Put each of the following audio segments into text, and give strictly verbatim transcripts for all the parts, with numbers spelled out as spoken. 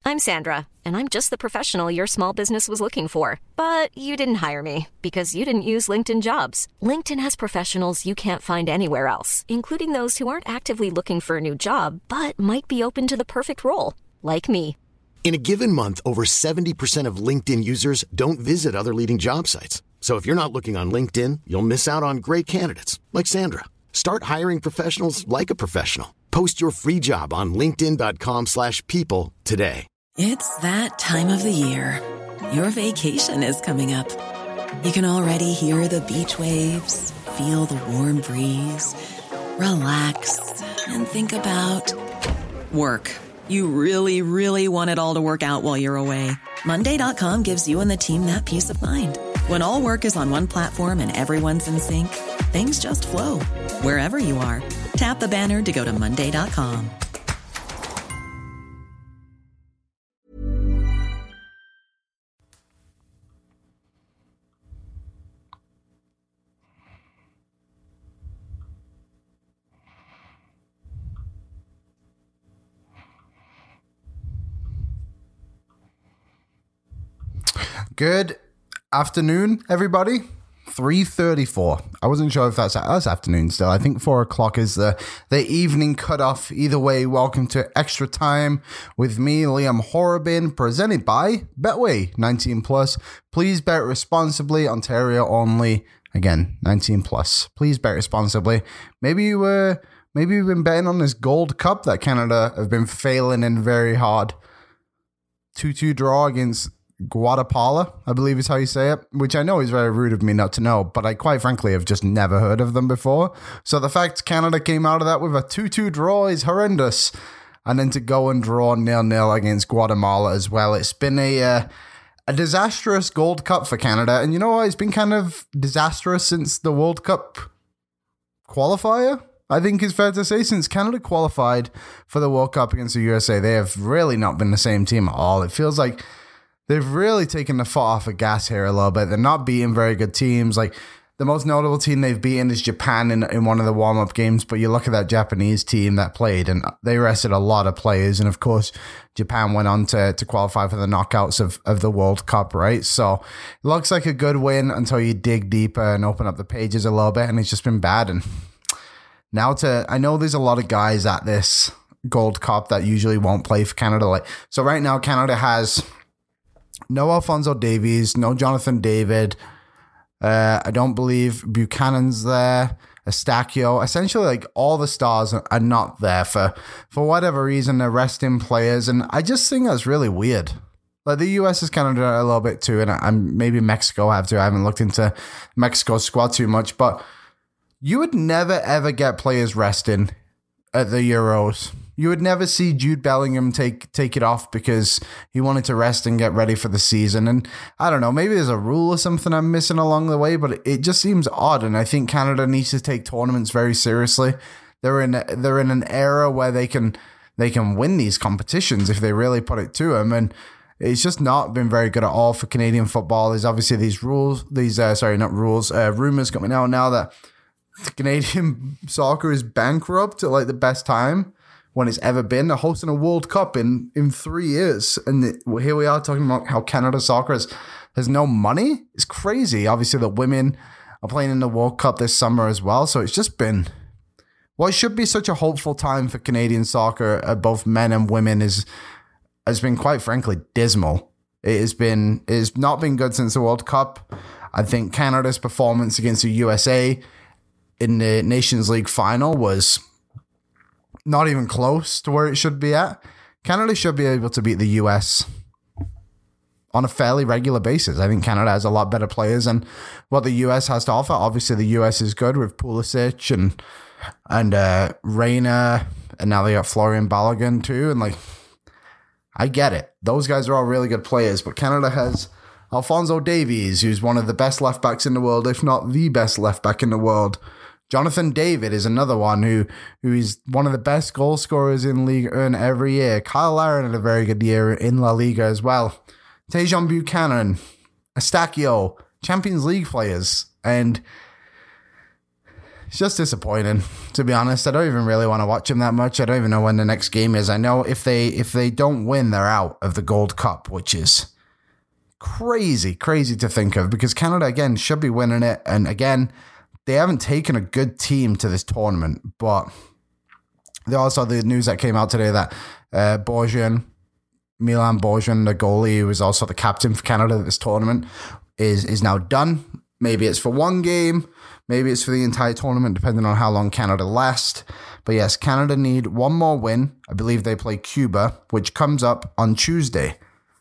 I'm Sandra, and I'm just the professional your small business was looking for. But you didn't hire me because you didn't use LinkedIn Jobs. LinkedIn has professionals you can't find anywhere else, including those who aren't actively looking for a new job, but might be open to the perfect role, like me. In a given month, over seventy percent of LinkedIn users don't visit other leading job sites. So if you're not looking on LinkedIn, you'll miss out on great candidates like Sandra. Start hiring professionals like a professional. Post your free job on linkedin dot com slash people today. It's that time of the year. Your vacation is coming up. You can already hear the beach waves, feel the warm breeze, relax, and think about work. You really, really want it all to work out while you're away. Monday dot com gives you and the team that peace of mind. When all work is on one platform and everyone's in sync, things just flow. Wherever you are, tap the banner to go to monday dot com. Good afternoon, everybody. three thirty-four. I wasn't sure if that's us afternoon still. I think four o'clock is the, the evening cutoff. Either way, welcome to Extra Time with me, Liam Horrobin, presented by Betway nineteen plus. Please bet responsibly. Ontario only. Again, nineteen plus. Please bet responsibly. Maybe you were, maybe you've been betting on this Gold Cup that Canada have been failing in very hard. two two draw against Guatemala, I believe is how you say it, which I know is very rude of me not to know, but I quite frankly have just never heard of them before. So the fact Canada came out of that with a two two draw is horrendous. And then to go and draw nil nil against Guatemala as well. It's been a uh, a disastrous Gold Cup for Canada. And you know what? It's been kind of disastrous since the World Cup qualifier, I think is fair to say. Since Canada qualified for the World Cup against the U S A, they have really not been the same team at all. It feels like they've really taken the foot off the gas here a little bit. They're not beating very good teams. Like, the most notable team they've beaten is Japan in, in one of the warm-up games, but you look at that Japanese team that played, and they rested a lot of players, and of course, Japan went on to, to qualify for the knockouts of, of the World Cup, right? So, it looks like a good win until you dig deeper and open up the pages a little bit, and it's just been bad. And now to, I know there's a lot of guys at this Gold Cup that usually won't play for Canada. Like, so right now, Canada has no Alphonso Davies, no Jonathan David. Uh, I don't believe Buchanan's there. Estacio. Essentially, like, all the stars are, are not there for, for whatever reason. They're resting players, and I just think that's really weird. Like, the U S has kind of done it a little bit too, and I, maybe Mexico have to. I haven't looked into Mexico's squad too much, but you would never, ever get players resting at the Euros. You would never see Jude Bellingham take take it off because he wanted to rest and get ready for the season. And I don't know, maybe there's a rule or something I'm missing along the way, but it just seems odd. And I think Canada needs to take tournaments very seriously. They're in they're in an era where they can they can win these competitions if they really put it to them. And it's just not been very good at all for Canadian football. There's obviously these rules, these uh, sorry, not rules, uh, rumors coming out now that Canadian soccer is bankrupt at like the best time when it's ever been. They're hosting a World Cup in, in three years. And the, well, here we are talking about how Canada soccer has, has no money. It's crazy. Obviously, the women are playing in the World Cup this summer as well. So it's just been, what should be such a hopeful time for Canadian soccer, uh, both men and women, is has been quite frankly dismal. It has been, it has not been good since the World Cup. I think Canada's performance against the U S A in the Nations League final was not even close to where it should be at. Canada should be able to beat the U S on a fairly regular basis. I think Canada has a lot better players than what the U S has to offer. Obviously, the U S is good with Pulisic and and uh, Reina, and now they got Florian Balogun too. And like, I get it. Those guys are all really good players, but Canada has Alphonso Davies, who's one of the best left backs in the world, if not the best left back in the world. Jonathan David is another one who who is one of the best goal scorers in Ligue one every year. Kyle Larin had a very good year in La Liga as well. Tejan Buchanan, Estacio, Champions League players. And it's just disappointing, to be honest. I don't even really want to watch them that much. I don't even know when the next game is. I know if they if they don't win, they're out of the Gold Cup, which is crazy, crazy to think of, because Canada, again, should be winning it. And again, they haven't taken a good team to this tournament. But there also the news that came out today that uh, Borjan, Milan Borjan, the goalie, who was also the captain for Canada at this tournament, is is now done. Maybe it's for one game. Maybe it's for the entire tournament, depending on how long Canada lasts. But yes, Canada need one more win. I believe they play Cuba, which comes up on Tuesday.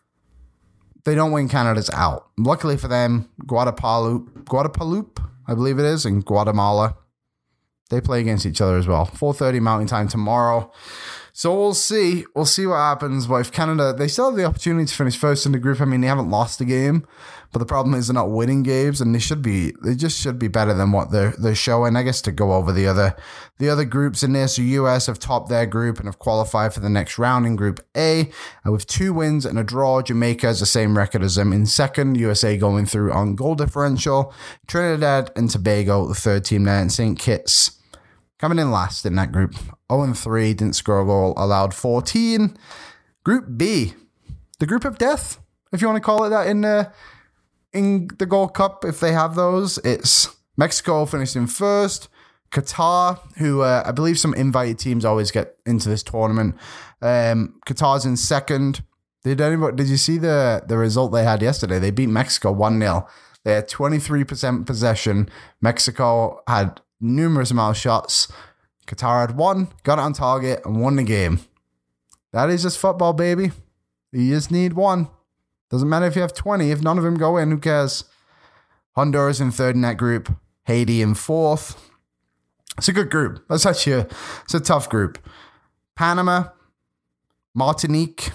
If they don't win, Canada's out. Luckily for them, Guadalupe, Guadalupe, I believe it is, and Guatemala, they play against each other as well. four thirty Mountain Time tomorrow. So we'll see. We'll see what happens. But if Canada, they still have the opportunity to finish first in the group. I mean, they haven't lost a game, but the problem is they're not winning games, and they should be. They just should be better than what they're they're showing. I guess to go over the other the other groups in there. So U S have topped their group and have qualified for the next round in Group A, and with two wins and a draw. Jamaica has the same record as them in second. U S A going through on goal differential. Trinidad and Tobago, the third team there, and Saint Kitts coming in last in that group. oh and three, didn't score a goal, allowed fourteen. Group B, the group of death, if you want to call it that, in the, in the Gold Cup, if they have those. It's Mexico finished in first. Qatar, who uh, I believe some invited teams always get into this tournament. Um, Qatar's in second. Did anybody? Did you see the, the result they had yesterday? They beat Mexico one nil. They had twenty-three percent possession. Mexico had numerous amount of shots. Qatar had one, got it on target, and won the game. That is just football, baby. You just need one. Doesn't matter if you have twenty. If none of them go in, who cares? Honduras in third in that group. Haiti in fourth. It's a good group. That's actually a, it's a tough group. Panama, Martinique,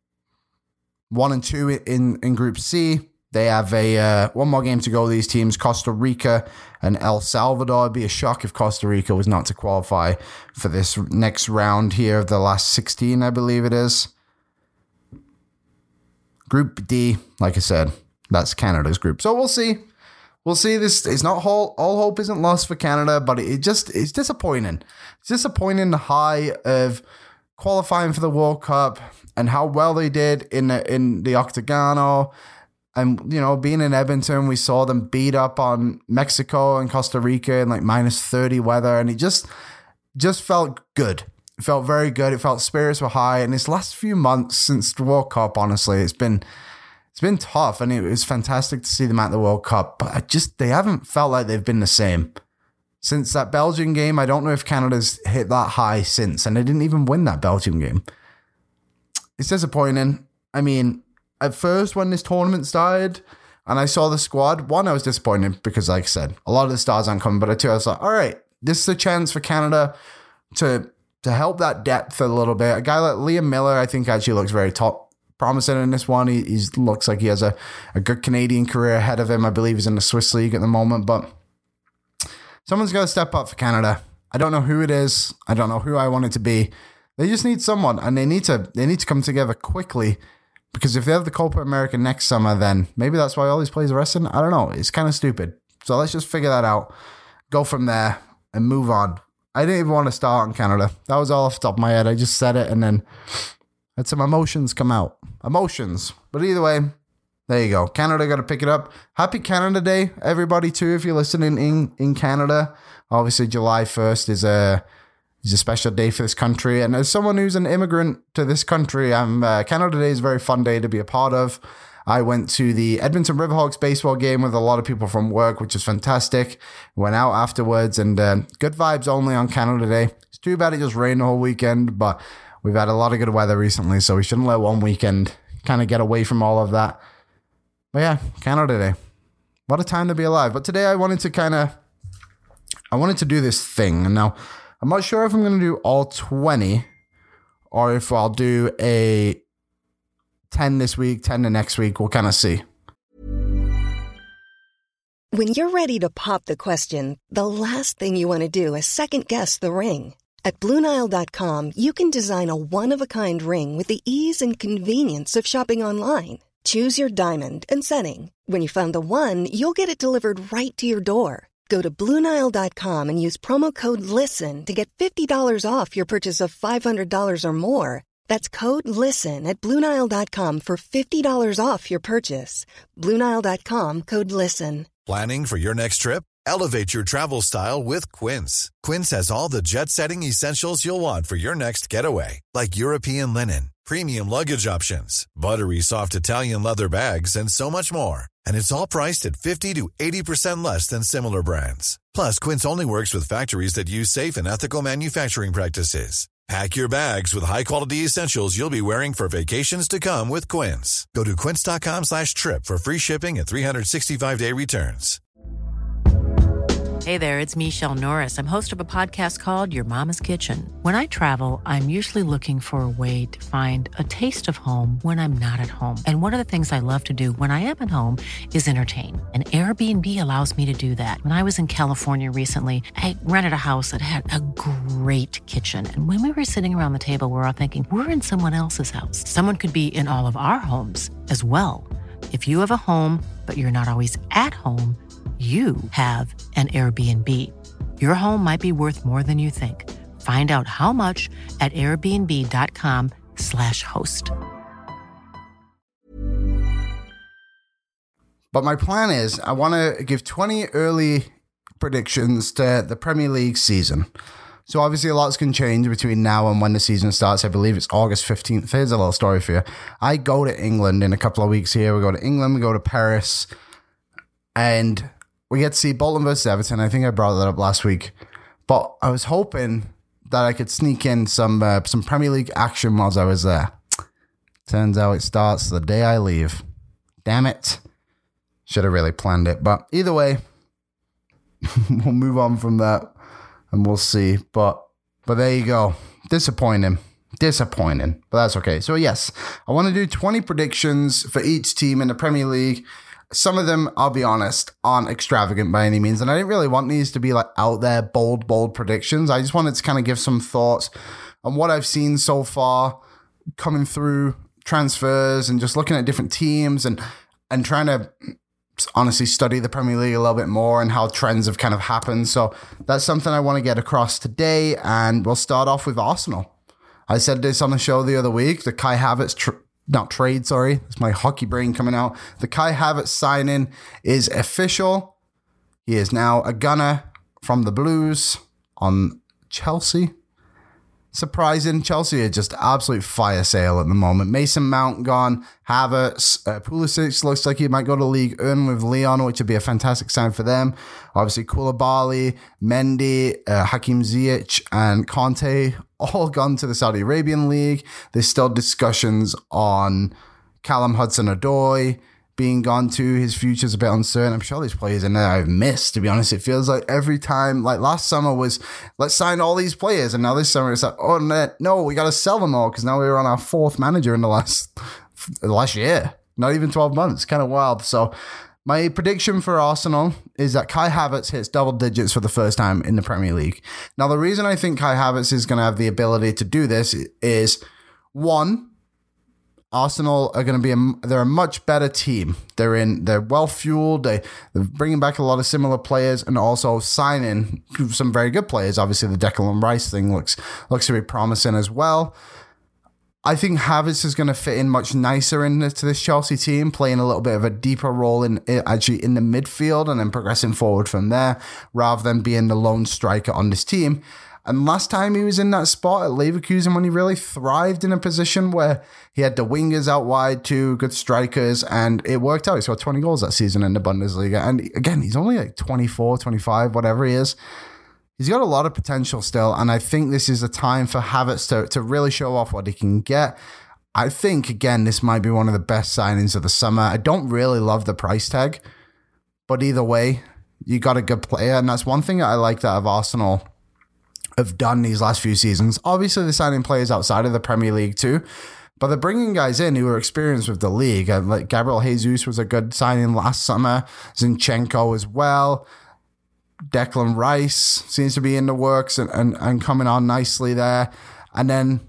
one and two in, in Group C. They have a uh, one more game to go, these teams, Costa Rica and El Salvador. It'd be a shock if Costa Rica was not to qualify for this next round here of the last sixteen, I believe it is. Group D, like I said, that's Canada's group. So we'll see. We'll see. This it's not all, all hope isn't lost for Canada, but it just it's disappointing. It's disappointing the high of qualifying for the World Cup and how well they did in the, in the Octagonal. And, you know, being in Edmonton, we saw them beat up on Mexico and Costa Rica in like minus thirty weather. And it just, just felt good. It felt very good. It felt spirits were high. And this last few months since the World Cup, honestly, it's been, it's been tough. And it was fantastic to see them at the World Cup. But I just, they haven't felt like they've been the same. Since that Belgian game, I don't know if Canada's hit that high since. And they didn't even win that Belgian game. It's disappointing. I mean, at first, when this tournament started and I saw the squad, one, I was disappointed because, like I said, a lot of the stars aren't coming. But two, I was like, all right, this is a chance for Canada to to help that depth a little bit. A guy like Liam Miller, I think, actually looks very top promising in this one. He he's, looks like he has a, a good Canadian career ahead of him. I believe he's in the Swiss League at the moment. But someone's got to step up for Canada. I don't know who it is. I don't know who I want it to be. They just need someone, and they need to they need to come together quickly. Because if they have the Copa America next summer, then maybe that's why all these players are resting. I don't know. It's kind of stupid. So let's just figure that out, go from there, and move on. I didn't even want to start on Canada. That was all off the top of my head. I just said it, and then had some emotions come out. Emotions. But either way, there you go. Canada got to pick it up. Happy Canada Day, everybody, too, if you're listening in, in Canada. Obviously, July first is a... It's a special day for this country. And as someone who's an immigrant to this country, um, uh, Canada Day is a very fun day to be a part of. I went to the Edmonton Riverhawks baseball game with a lot of people from work, which is fantastic. Went out afterwards, and uh, good vibes only on Canada Day. It's too bad it just rained the whole weekend, but we've had a lot of good weather recently, so we shouldn't let one weekend kind of get away from all of that. But yeah, Canada Day. What a time to be alive. But today I wanted to kind of, I wanted to do this thing. And now, I'm not sure if I'm going to do all twenty or if I'll do a ten this week, ten the next week. We'll kind of see. When you're ready to pop the question, the last thing you want to do is second guess the ring. At Blue Nile dot com, you can design a one-of-a-kind ring with the ease and convenience of shopping online. Choose your diamond and setting. When you find the one, you'll get it delivered right to your door. Go to Blue Nile dot com and use promo code LISTEN to get fifty dollars off your purchase of five hundred dollars or more. That's code LISTEN at Blue Nile dot com for fifty dollars off your purchase. Blue Nile dot com, code LISTEN. Planning for your next trip? Elevate your travel style with Quince. Quince has all the jet-setting essentials you'll want for your next getaway, like European linen, premium luggage options, buttery soft Italian leather bags, and so much more. And it's all priced at fifty to eighty percent less than similar brands. Plus, Quince only works with factories that use safe and ethical manufacturing practices. Pack your bags with high-quality essentials you'll be wearing for vacations to come with Quince. Go to quince.com slash trip for free shipping and three sixty-five day returns. Hey there, it's Michelle Norris. I'm host of a podcast called Your Mama's Kitchen. When I travel, I'm usually looking for a way to find a taste of home when I'm not at home. And one of the things I love to do when I am at home is entertain. And Airbnb allows me to do that. When I was in California recently, I rented a house that had a great kitchen. And when we were sitting around the table, we were all thinking, we're in someone else's house. Someone could be in all of our homes as well. If you have a home, but you're not always at home, you have an Airbnb. Your home might be worth more than you think. Find out how much at airbnb.com slash host. But my plan is I want to give twenty early predictions to the Premier League season. So obviously a lot's can change between now and when the season starts. I believe it's August fifteenth. Here's a little story for you. I go to England in a couple of weeks here. We go to England, we go to Paris, and we get to see Bolton versus Everton. I think I brought that up last week. But I was hoping that I could sneak in some uh, some Premier League action whilst I was there. Turns out it starts the day I leave. Damn it. Should have really planned it. But either way, we'll move on from that and we'll see. But but there you go. Disappointing. Disappointing. But that's okay. So yes, I want to do twenty predictions for each team in the Premier League. Some of them, I'll be honest, aren't extravagant by any means. And I didn't really want these to be like out there, bold, bold predictions. I just wanted to kind of give some thoughts on what I've seen so far coming through transfers and just looking at different teams and, and trying to honestly study the Premier League a little bit more and how trends have kind of happened. So that's something I want to get across today. And we'll start off with Arsenal. I said this on the show the other week, the Kai Havertz tr- Not trade, sorry. It's my hockey brain coming out. The Kai Havertz signing is official. He is now a gunner from the Blues on Chelsea. Surprising. Chelsea are just absolute fire sale at the moment. Mason Mount gone. Havertz. Uh, Pulisic looks like he might go to League One with Lyon, which would be a fantastic sign for them. Obviously, Koulibaly, Mendy, uh, Hakim Ziyech, and Conte all gone to the Saudi Arabian League. There's still discussions on Callum Hudson-Odoi being gone too. His future's a bit uncertain. I'm sure there's players in there I've missed, to be honest. It feels like every time, like last summer was, let's sign all these players. And now this summer it's like, oh, no, we got to sell them all because now we're on our fourth manager in the last, the last year. Not even twelve months. Kind of wild. So my prediction for Arsenal is that Kai Havertz hits double digits for the first time in the Premier League. Now, the reason I think Kai Havertz is going to have the ability to do this is, one, Arsenal are going to be a, they're a much better team. They're in, they're well fueled. They, they're bringing back a lot of similar players and also signing some very good players. Obviously, the Declan Rice thing looks looks to be promising as well. I think Havertz is going to fit in much nicer into this Chelsea team, playing a little bit of a deeper role in actually in the midfield and then progressing forward from there, rather than being the lone striker on this team. And last time he was in that spot at Leverkusen when he really thrived in a position where he had the wingers out wide, two good strikers, and it worked out. He scored twenty goals that season in the Bundesliga. And again, he's only like twenty-four, twenty-five, whatever he is. He's got a lot of potential still, and I think this is a time for Havertz to, to really show off what he can get. I think, again, this might be one of the best signings of the summer. I don't really love the price tag, but either way, you got a good player, and that's one thing that I like that of Arsenal have done these last few seasons. Obviously, they're signing players outside of the Premier League too, but they're bringing guys in who are experienced with the league. Like Gabriel Jesus was a good signing last summer, Zinchenko as well. Declan Rice seems to be in the works and, and, and coming on nicely there. And then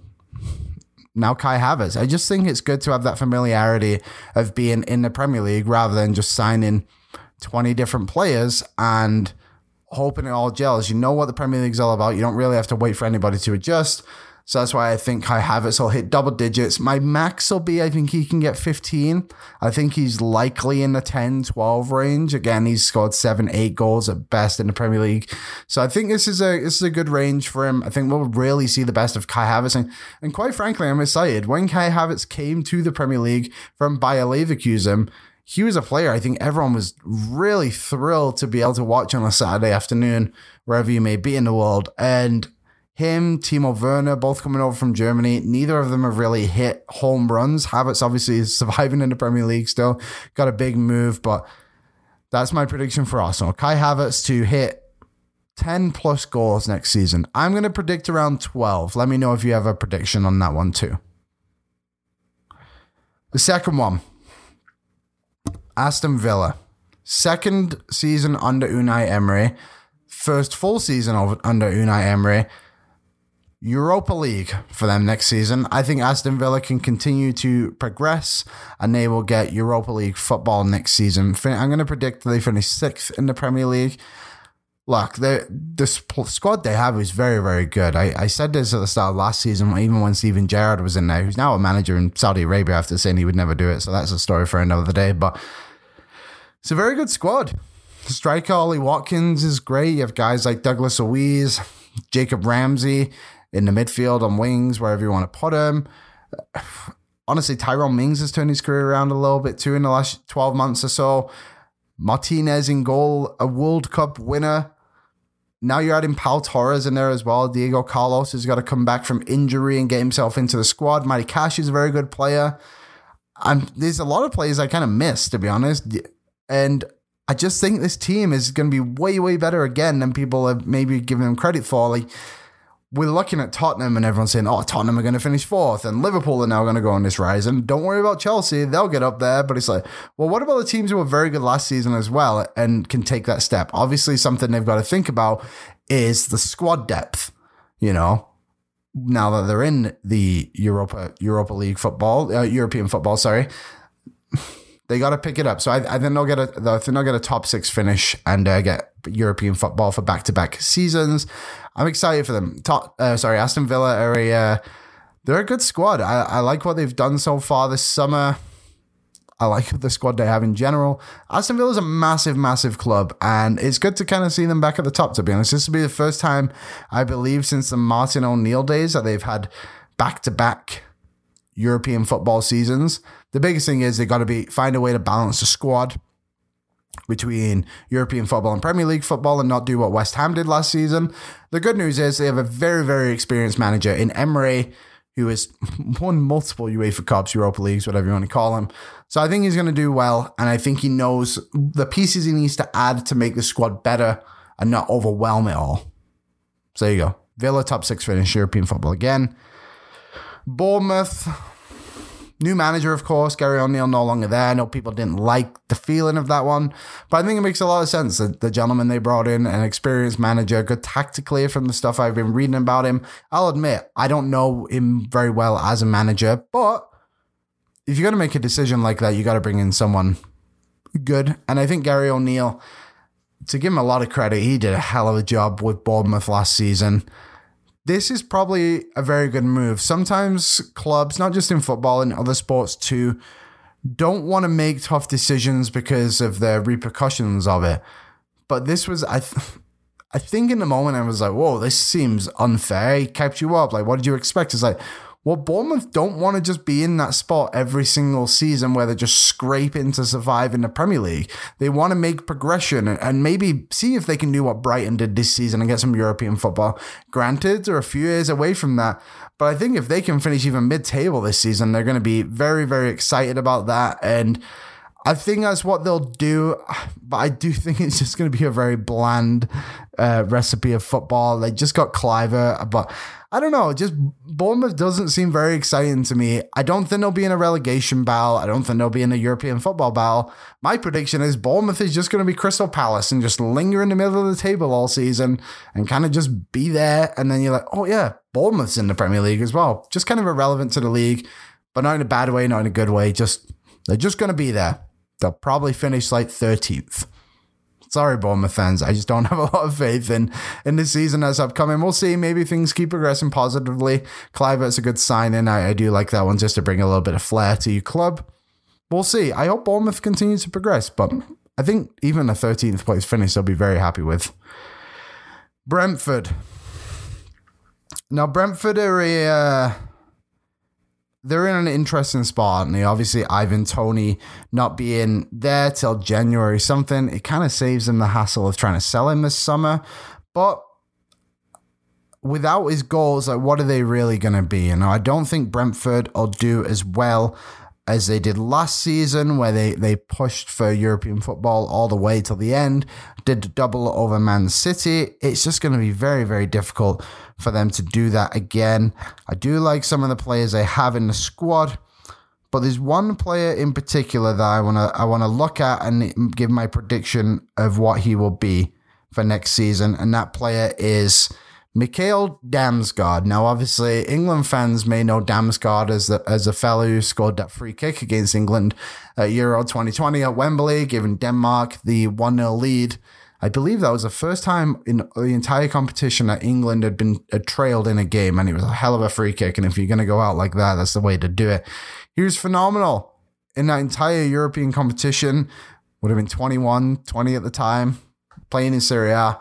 now Kai Havertz. I just think it's good to have that familiarity of being in the Premier League rather than just signing twenty different players and hoping it all gels. You know what the Premier League's all about. You don't really have to wait for anybody to adjust. So that's why I think Kai Havertz will hit double digits. My max will be, I think he can get fifteen. I think he's likely in the ten, twelve range. Again, he's scored seven, eight goals at best in the Premier League. So I think this is a this is a good range for him. I think we'll really see the best of Kai Havertz. And, and quite frankly, I'm excited. When Kai Havertz came to the Premier League from Bayer Leverkusen, he was a player I think everyone was really thrilled to be able to watch on a Saturday afternoon, wherever you may be in the world. And him, Timo Werner, both coming over from Germany. Neither of them have really hit home runs. Havertz obviously is surviving in the Premier League still. Got a big move, but that's my prediction for Arsenal. Kai Havertz to hit ten plus goals next season. I'm going to predict around twelve. Let me know if you have a prediction on that one too. The second one, Aston Villa. Second season under Unai Emery. First full season under Unai Emery. Europa League for them next season. I think Aston Villa can continue to progress and they will get Europa League football next season. I'm going to predict that they finish sixth in the Premier League. Look, the the squad they have is very, very good. I, I said this at the start of last season, even when Steven Gerrard was in there, who's now a manager in Saudi Arabia after saying he would never do it. So that's a story for another day. But it's a very good squad. The striker Ollie Watkins is great. You have guys like Douglas Luiz, Jacob Ramsey in the midfield, on wings, wherever you want to put him. Honestly, Tyrone Mings has turned his career around a little bit too in the last twelve months or so. Martinez in goal, a World Cup winner. Now you're adding Pau Torres in there as well. Diego Carlos has got to come back from injury and get himself into the squad. Matty Cash is a very good player. I'm, there's a lot of players I kind of miss, to be honest. And I just think this team is going to be way, way better again than people have maybe given them credit for. Like, we're looking at Tottenham and everyone's saying, oh, Tottenham are going to finish fourth and Liverpool are now going to go on this rise. And don't worry about Chelsea. They'll get up there. But it's like, well, what about the teams who were very good last season as well and can take that step? Obviously, something they've got to think about is the squad depth, you know, now that they're in the Europa Europa League football, uh, European football, sorry. They got to pick it up. So I, I think they'll get a, I think they'll get a top six finish and uh, get European football for back-to-back seasons. I'm excited for them. Top, uh, sorry, Aston Villa are a, uh, they're a good squad. I, I like what they've done so far this summer. I like the squad they have in general. Aston Villa is a massive, massive club, and it's good to kind of see them back at the top, to be honest. This will be the first time, I believe, since the Martin O'Neill days that they've had back-to-back European football seasons. The biggest thing is they got to be find a way to balance the squad between European football and Premier League football and not do what West Ham did last season. The good news is they have a very, very experienced manager in Emery, who has won multiple UEFA Cups, Europa Leagues, whatever you want to call him. So I think he's going to do well, and I think he knows the pieces he needs to add to make the squad better and not overwhelm it all. So there you go. Villa top six finish, European football again. Bournemouth, new manager, of course. Gary O'Neill no longer there. I know people didn't like the feeling of that one, but I think it makes a lot of sense. The, the gentleman they brought in, an experienced manager, good tactically from the stuff I've been reading about him. I'll admit, I don't know him very well as a manager, but if you're going to make a decision like that, you got to bring in someone good. And I think Gary O'Neill, to give him a lot of credit, he did a hell of a job with Bournemouth last season. This is probably a very good move. Sometimes clubs, not just in football, in other sports too, don't want to make tough decisions because of the repercussions of it. But this was, I th- I think in the moment I was like, whoa, this seems unfair. He kept you up. Like, what did you expect? It's like, well, Bournemouth don't want to just be in that spot every single season where they're just scraping to survive in the Premier League. They want to make progression and maybe see if they can do what Brighton did this season and get some European football. Granted, they're a few years away from that, but I think if they can finish even mid-table this season, they're going to be very, very excited about that. And I think that's what they'll do, but I do think it's just going to be a very bland uh, recipe of football. They just got Cliver, but I don't know, just Bournemouth doesn't seem very exciting to me. I don't think they'll be in a relegation battle. I don't think they'll be in a European football battle. My prediction is Bournemouth is just going to be Crystal Palace and just linger in the middle of the table all season and kind of just be there. And then you're like, oh yeah, Bournemouth's in the Premier League as well. Just kind of irrelevant to the league, but not in a bad way, not in a good way. Just they're just going to be there. They'll probably finish like thirteenth. Sorry, Bournemouth fans. I just don't have a lot of faith in, in the season that's upcoming. We'll see. Maybe things keep progressing positively. Kluivert's a good signing. I, I do like that one just to bring a little bit of flair to your club. We'll see. I hope Bournemouth continues to progress, but I think even a thirteenth place finish I'll be very happy with. Brentford. Now, Brentford are a... Uh, They're in an interesting spot, and obviously Ivan Toney not being there till January something, it kind of saves them the hassle of trying to sell him this summer. But without his goals, like, what are they really going to be? You know, I don't think Brentford will do as well as they did last season, where they, they pushed for European football all the way till the end, did double over Man City. It's just going to be very, very difficult for them to do that again. I do like some of the players they have in the squad, but there's one player in particular that I want to I want to look at and give my prediction of what he will be for next season, and that player is Mikhail Damsgaard. Now, obviously, England fans may know Damsgaard as the, as a fellow who scored that free kick against England at Euro twenty twenty at Wembley, giving Denmark the one nil lead. I believe that was the first time in the entire competition that England had been uh, trailed in a game, and it was a hell of a free kick. And if you're going to go out like that, that's the way to do it. He was phenomenal in that entire European competition. Would have been twenty-one, twenty at the time, playing in Serie A.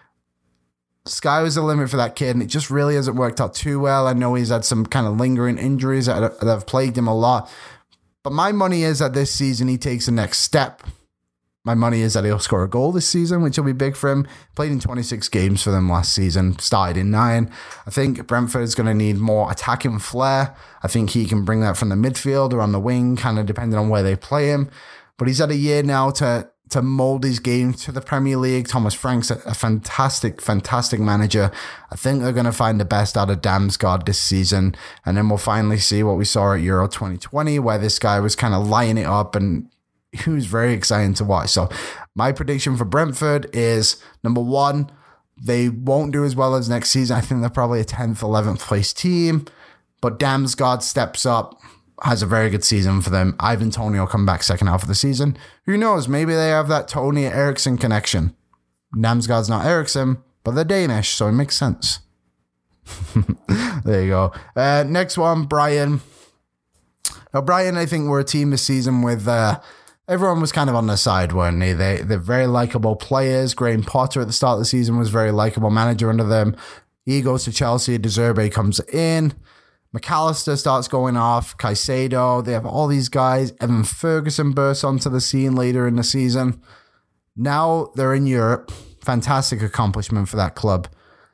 Sky was the limit for that kid, and it just really hasn't worked out too well. I know he's had some kind of lingering injuries that have plagued him a lot. But my money is that this season he takes the next step. My money is that he'll score a goal this season, which will be big for him. Played in twenty-six games for them last season, started in nine. I think Brentford is going to need more attacking flair. I think he can bring that from the midfield or on the wing, kind of depending on where they play him. But he's had a year now to to mold his game to the Premier League. Thomas Frank's a, a fantastic, fantastic manager. I think they're going to find the best out of Damsgaard this season. And then we'll finally see what we saw at Euro twenty twenty, where this guy was kind of lighting it up, and he was very exciting to watch. So my prediction for Brentford is, number one, they won't do as well as next season. I think they're probably a tenth, eleventh place team. But Damsgaard steps up, has a very good season for them. Ivan Toney will come back second half of the season. Who knows? Maybe they have that Toney Eriksson connection. Damsgaard's not Eriksson, but they're Danish, so it makes sense. There you go. Uh, next one, Brighton. Now, Brighton, I think, were a team this season with... Uh, everyone was kind of on their side, weren't they? they? They're very likable players. Graham Potter at the start of the season was a very likable manager under them. He goes to Chelsea. De Zerbi comes in. McAllister starts going off. Caicedo. They have all these guys. Evan Ferguson bursts onto the scene later in the season. Now they're in Europe. Fantastic accomplishment for that club.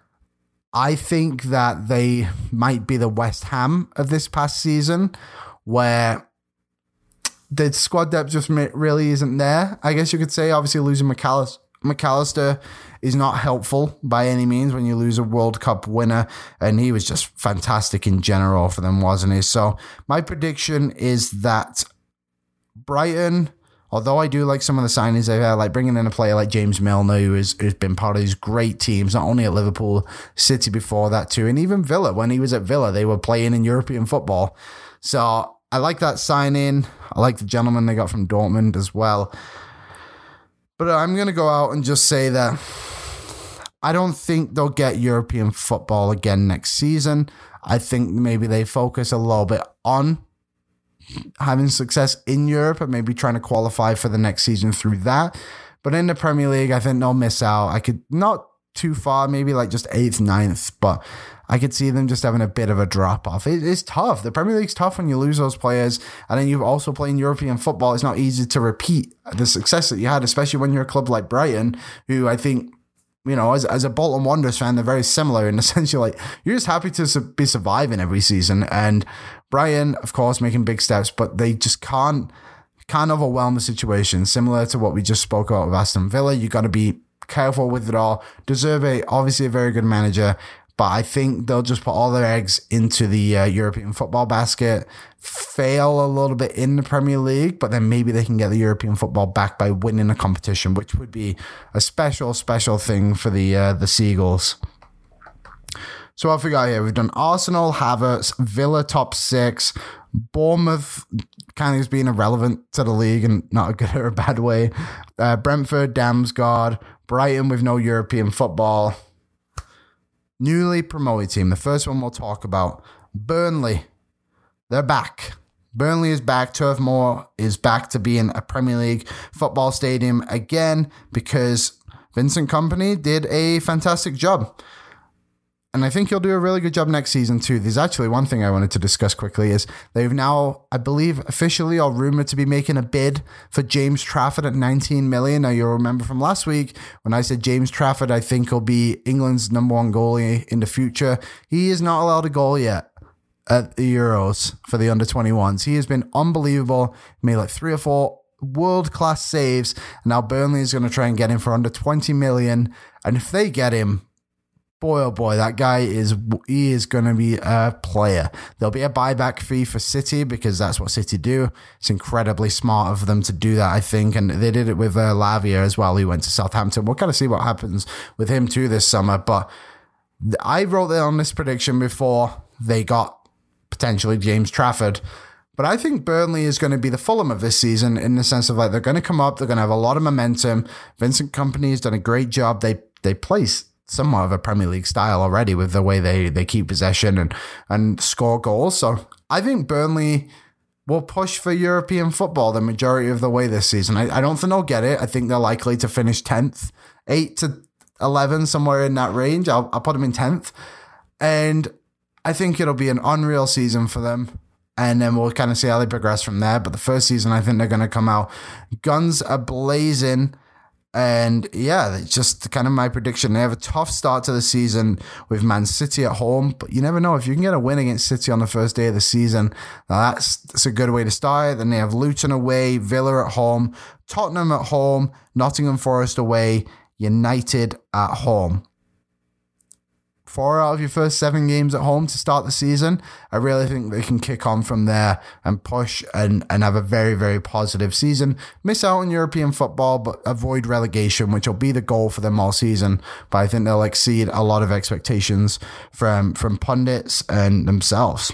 I think that they might be the West Ham of this past season, where the squad depth just really isn't there, I guess you could say. Obviously, losing McAllister, McAllister is not helpful by any means when you lose a World Cup winner, and he was just fantastic in general for them, wasn't he? So my prediction is that Brighton, although I do like some of the signings they've had, like bringing in a player like James Milner, who has who's been part of these great teams, not only at Liverpool, City before that too, and even Villa. When he was at Villa, they were playing in European football. So I like that signing. I like the gentleman they got from Dortmund as well. But I'm going to go out and just say that I don't think they'll get European football again next season. I think maybe they focus a little bit on having success in Europe and maybe trying to qualify for the next season through that. But in the Premier League, I think they'll miss out. I could not too far, maybe like just eighth, ninth, but I could see them just having a bit of a drop off. It is tough. The Premier League's tough when you lose those players, and then you also play in European football. It's not easy to repeat the success that you had, especially when you're a club like Brighton, who I think, you know, as, as a Bolton Wanderers fan, they're very similar in the sense you're like, you're just happy to su- be surviving every season. And Brighton, of course, making big steps, but they just can't, can't overwhelm the situation. Similar to what we just spoke about with Aston Villa, you got to be careful with it all. De Zerbi, obviously a very good manager, but I think they'll just put all their eggs into the uh, European football basket, fail a little bit in the Premier League, but then maybe they can get the European football back by winning a competition, which would be a special, special thing for the uh, the Seagulls. So what have we got here? We've done Arsenal, Havertz, Villa top six, Bournemouth kind of has been irrelevant to the league and not a good or a bad way. Uh, Brentford, Damsgaard, Brighton with no European football. Newly promoted team. The first one we'll talk about, Burnley. They're back. Burnley is back. Turf Moor is back to being a Premier League football stadium again because Vincent Kompany did a fantastic job. And I think he'll do a really good job next season too. There's actually one thing I wanted to discuss quickly is they've now, I believe, officially or rumored to be making a bid for James Trafford at nineteen million. Now you'll remember from last week when I said James Trafford, I think he'll be England's number one goalie in the future. He is not allowed a goal yet at the Euros for the under twenty-ones. He has been unbelievable. Made like three or four world-class saves. And now Burnley is going to try and get him for under twenty million. And if they get him, boy, oh boy, that guy is he is going to be a player. There'll be a buyback fee for City because that's what City do. It's incredibly smart of them to do that, I think. And they did it with uh, Lavia as well. He went to Southampton. We'll kind of see what happens with him too this summer. But I wrote it on this prediction before they got potentially James Trafford. But I think Burnley is going to be the Fulham of this season in the sense of like they're going to come up. They're going to have a lot of momentum. Vincent Kompany has done a great job. They they place somewhat of a Premier League style already with the way they, they keep possession and, and score goals. So I think Burnley will push for European football the majority of the way this season. I, I don't think they'll get it. I think they're likely to finish tenth, eight to eleven, somewhere in that range. I'll, I'll put them in tenth. And I think it'll be an unreal season for them. And then we'll kind of see how they progress from there. But the first season, I think they're going to come out guns a-blazing. And yeah, it's just kind of my prediction. They have a tough start to the season with Man City at home, but you never know. If you can get a win against City on the first day of the season, now that's, that's a good way to start. Then they have Luton away, Villa at home, Tottenham at home, Nottingham Forest away, United at home. Four out of your first seven games at home to start the season. I really think they can kick on from there and push and, and have a very, very positive season. Miss out on European football, but avoid relegation, which will be the goal for them all season. But I think they'll exceed a lot of expectations from, from pundits and themselves.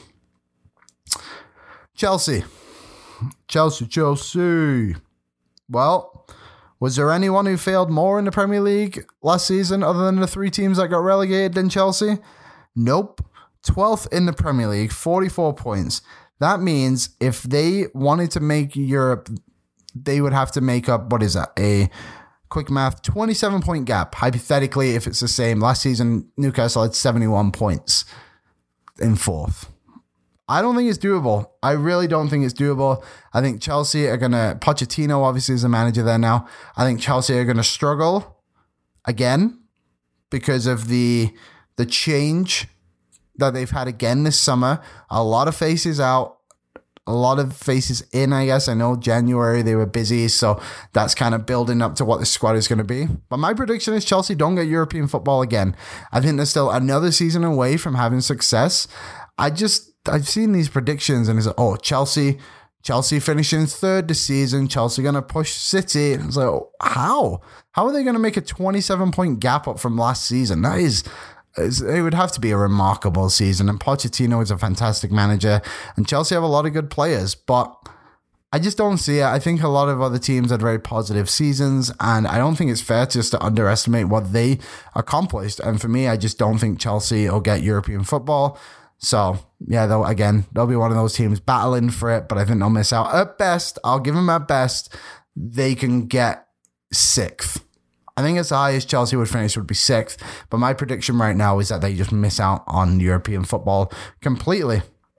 Chelsea. Chelsea, Chelsea. Well, was there anyone who failed more in the Premier League last season other than the three teams that got relegated than Chelsea? Nope. twelfth in the Premier League, forty-four points. That means if they wanted to make Europe, they would have to make up, what is that, a quick math, twenty-seven point gap. Hypothetically, if it's the same. Last season, Newcastle had seventy-one points in fourth. I don't think it's doable. I really don't think it's doable. I think Chelsea are going to, Pochettino obviously is the manager there now. I think Chelsea are going to struggle again because of the the change that they've had again this summer. A lot of faces out, a lot of faces in, I guess. I know January they were busy, so that's kind of building up to what the squad is going to be. But my prediction is Chelsea don't get European football again. I think they're still another season away from having success. I just, I've seen these predictions and it's like, oh, Chelsea, Chelsea finishing third this season. Chelsea going to push City. And it's like, oh, how? How are they going to make a twenty-seven point gap up from last season? That is, it would have to be a remarkable season. And Pochettino is a fantastic manager. And Chelsea have a lot of good players, but I just don't see it. I think a lot of other teams had very positive seasons, and I don't think it's fair just to underestimate what they accomplished. And for me, I just don't think Chelsea will get European football. So, yeah, though, again, they'll be one of those teams battling for it, but I think they'll miss out. At best, I'll give them at best, they can get sixth. I think as high as Chelsea would finish would be sixth, but my prediction right now is that they just miss out on European football completely.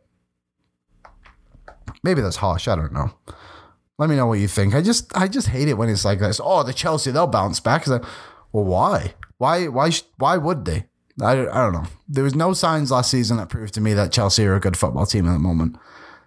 Maybe that's harsh, I don't know. Let me know what you think. I just I just hate it when it's like this. Oh, the Chelsea, they'll bounce back. It's like, well, why? Why, why, why would they? I, I don't know. There was no signs last season that proved to me that Chelsea are a good football team at the moment.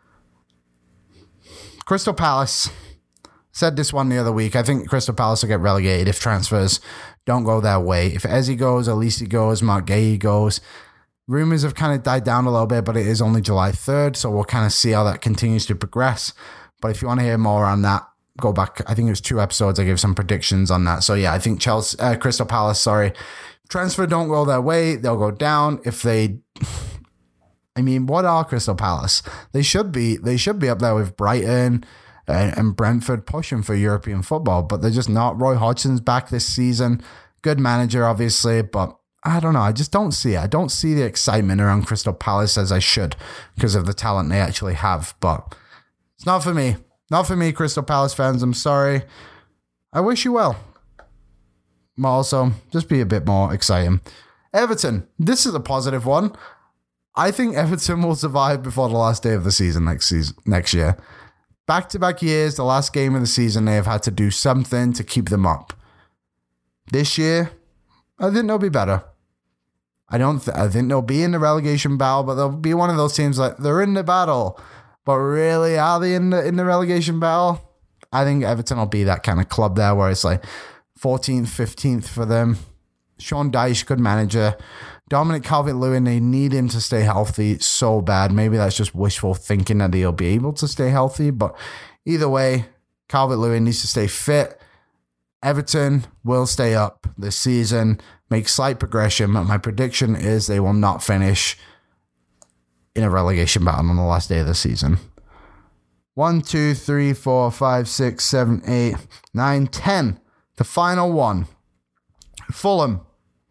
Crystal Palace. Said this one the other week. I think Crystal Palace will get relegated if transfers don't go their way. If Eze goes, Elise goes, Mark Gay goes. Rumors have kind of died down a little bit, but it is only July third, so we'll kind of see how that continues to progress. But if you want to hear more on that, go back. I think it was two episodes. I gave some predictions on that. So yeah, I think Chelsea, uh, Crystal Palace, sorry, transfer don't go their way, they'll go down. If they, I mean, what are Crystal Palace? They should be, they should be up there with Brighton and, and Brentford pushing for European football, but they're just not. Roy Hodgson's back this season. Good manager, obviously, but I don't know. I just don't see it. I don't see the excitement around Crystal Palace as I should because of the talent they actually have, but it's not for me. Not for me, Crystal Palace fans. I'm sorry. I wish you well. But also, just be a bit more exciting. Everton. This is a positive one. I think Everton will survive before the last day of the season next season, next year. Back-to-back years, the last game of the season, they have had to do something to keep them up. This year, I think they'll be better. I don't. Th- I think they'll be in the relegation battle, but they'll be one of those teams like they're in the battle, but really, are they in the in the relegation battle? I think Everton will be that kind of club there, where it's like fourteenth, fifteenth for them. Sean Dyche, good manager. Dominic Calvert-Lewin, they need him to stay healthy so bad. Maybe that's just wishful thinking that he'll be able to stay healthy, but either way, Calvert-Lewin needs to stay fit. Everton will stay up this season, make slight progression, but my prediction is they will not finish in a relegation battle on the last day of the season. One, two, three, four, five, six, seven, eight, nine, ten. The final one. Fulham.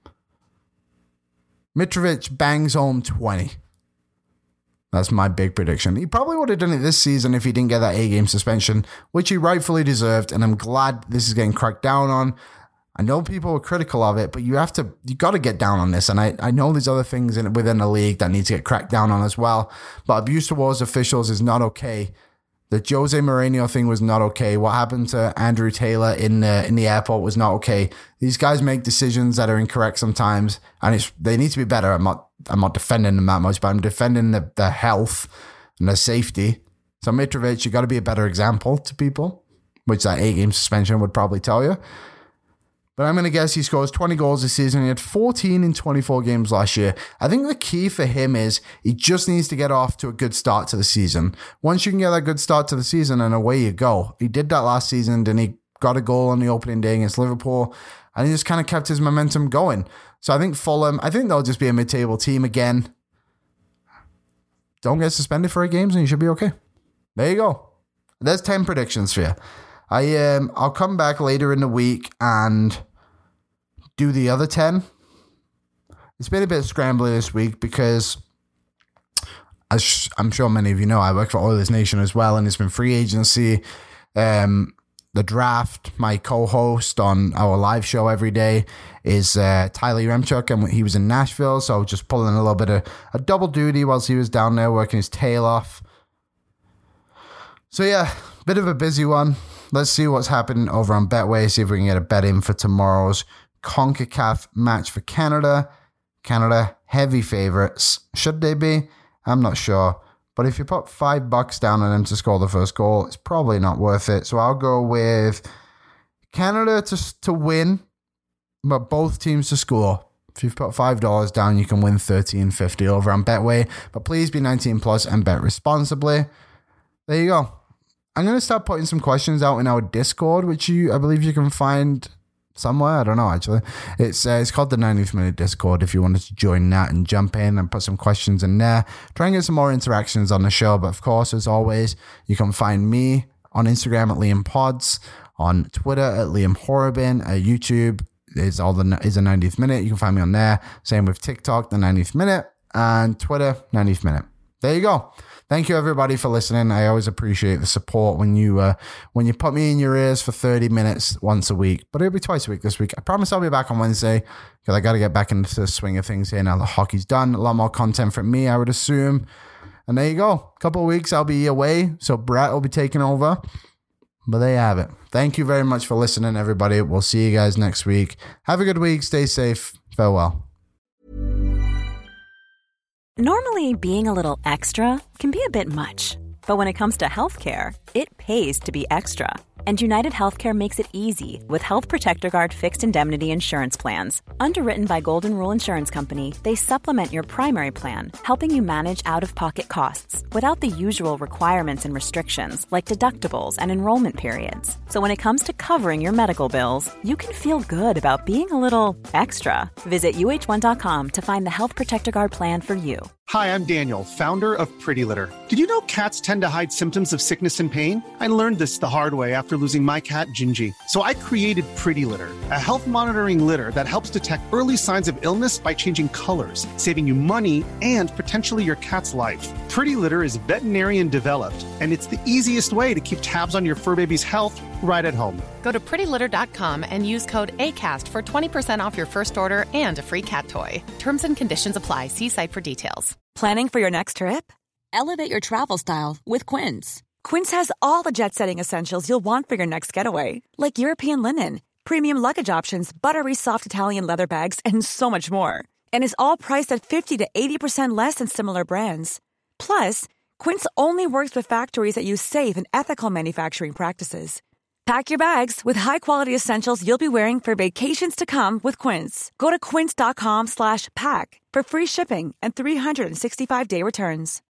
Mitrovic bangs home twenty. That's my big prediction. He probably would have done it this season if he didn't get that eight-game suspension, which he rightfully deserved, and I'm glad this is getting cracked down on. I know people were critical of it, but you have to, you got to get down on this, and I, I know there's other things in, within the league that need to get cracked down on as well, but abuse towards officials is not okay. The Jose Mourinho thing was not okay. What happened to Andrew Taylor in the in the airport was not okay. These guys make decisions that are incorrect sometimes, and it's they need to be better. I'm not I'm not defending them that much, but I'm defending the, the health and the safety. So Mitrovic, you got to be a better example to people, which that eight-game suspension would probably tell you. But I'm going to guess he scores twenty goals this season. He had fourteen in twenty-four games last year. I think the key for him is he just needs to get off to a good start to the season. Once you can get that good start to the season, and away you go. He did that last season, then he got a goal on the opening day against Liverpool, and he just kind of kept his momentum going. So I think Fulham, I think they'll just be a mid-table team again. Don't get suspended for eight games and you should be okay. There you go. There's ten predictions for you. I, um, I'll come back later in the week and do the other ten. It's been a bit scrambly this week because, as I'm sure many of you know, I work for Oilers Nation as well, and it's been free agency, um, the draft. My co-host on our live show every day is uh, Tyler Remchuk, and he was in Nashville, so just pulling a little bit of a double duty whilst he was down there working his tail off. So yeah, bit of a busy one. Let's see what's happening over on Betway, see if we can get a bet in for tomorrow's CONCACAF match for Canada. Canada, heavy favorites. Should they be? I'm not sure. But if you put five bucks down on them to score the first goal, it's probably not worth it. So I'll go with Canada to, to win, but both teams to score. If you've put five dollars down, you can win thirteen fifty over on Betway. But please be nineteen plus and bet responsibly. There you go. I'm going to start putting some questions out in our Discord, which you, I believe you can find somewhere. I don't know, actually. It's uh, it's called the ninetieth Minute Discord if you wanted to join that and jump in and put some questions in there. Try and get some more interactions on the show. But of course, as always, you can find me on Instagram at Liam Pods, on Twitter at Liam Horrobin, at YouTube is all the is the ninetieth Minute. You can find me on there. Same with TikTok, the ninetieth Minute, and Twitter, ninetieth Minute. There you go. Thank you, everybody, for listening. I always appreciate the support when you uh, when you put me in your ears for thirty minutes once a week. But it'll be twice a week this week. I promise I'll be back on Wednesday because I got to get back into the swing of things here now the hockey's done. A lot more content from me, I would assume. And there you go. A couple of weeks, I'll be away, so Brett will be taking over. But there you have it. Thank you very much for listening, everybody. We'll see you guys next week. Have a good week. Stay safe. Farewell. Normally, being a little extra can be a bit much, but when it comes to healthcare, it pays to be extra. And United Healthcare makes it easy with Health Protector Guard fixed indemnity insurance plans. Underwritten by Golden Rule Insurance Company, they supplement your primary plan, helping you manage out-of-pocket costs without the usual requirements and restrictions like deductibles and enrollment periods. So when it comes to covering your medical bills, you can feel good about being a little extra. Visit U H one dot com to find the Health Protector Guard plan for you. Hi, I'm Daniel, founder of Pretty Litter. Did you know cats tend to hide symptoms of sickness and pain? I learned this the hard way after losing my cat, Gingy. So I created Pretty Litter, a health monitoring litter that helps detect early signs of illness by changing colors, saving you money and potentially your cat's life. Pretty Litter is veterinarian developed, and it's the easiest way to keep tabs on your fur baby's health right at home. Go to pretty litter dot com and use code ACAST for twenty percent off your first order and a free cat toy. Terms and conditions apply. See site for details. Planning for your next trip? Elevate your travel style with Quince. Quince has all the jet-setting essentials you'll want for your next getaway, like European linen, premium luggage options, buttery soft Italian leather bags, and so much more. And is all priced at fifty to eighty percent less than similar brands. Plus, Quince only works with factories that use safe and ethical manufacturing practices. Pack your bags with high-quality essentials you'll be wearing for vacations to come with Quince. Go to quince dot com slash pack for free shipping and three sixty-five day returns.